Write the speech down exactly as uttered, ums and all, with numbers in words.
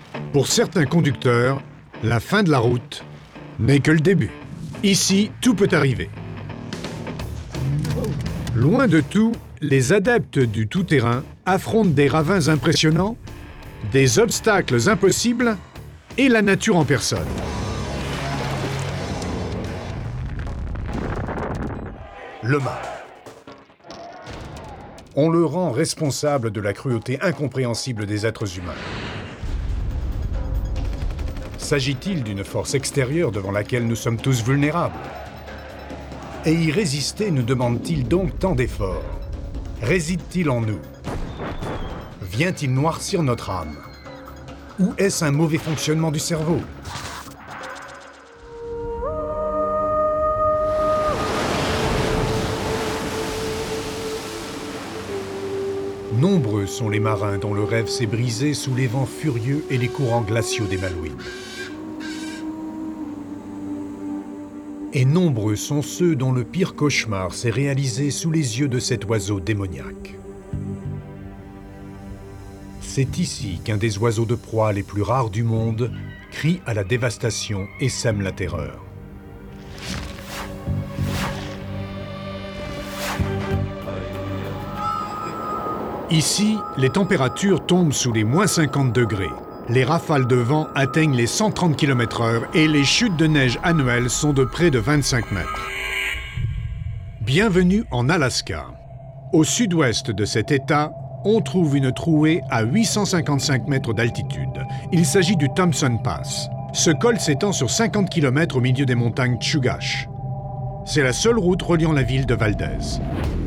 Pour certains conducteurs, la fin de la route n'est que le début. Ici, tout peut arriver. Loin de tout, les adeptes du tout-terrain affrontent des ravins impressionnants, des obstacles impossibles et la nature en personne. Le mal. On le rend responsable de la cruauté incompréhensible des êtres humains. S'agit-il d'une force extérieure devant laquelle nous sommes tous vulnérables? Et y résister nous demande-t-il donc tant d'efforts? Réside-t-il en nous? Vient-il noircir notre âme? Ou est-ce un mauvais fonctionnement du cerveau? Nombreux sont les marins dont le rêve s'est brisé sous les vents furieux et les courants glaciaux des Malouines. Et nombreux sont ceux dont le pire cauchemar s'est réalisé sous les yeux de cet oiseau démoniaque. C'est ici qu'un des oiseaux de proie les plus rares du monde crie à la dévastation et sème la terreur. Ici, les températures tombent sous les moins cinquante degrés. Les rafales de vent atteignent les cent trente kilomètres heure et les chutes de neige annuelles sont de près de vingt-cinq mètres. Bienvenue en Alaska. Au sud-ouest de cet État, on trouve une trouée à huit cent cinquante-cinq mètres d'altitude. Il s'agit du Thompson Pass. Ce col s'étend sur cinquante kilomètres au milieu des montagnes Chugach. C'est la seule route reliant la ville de Valdez.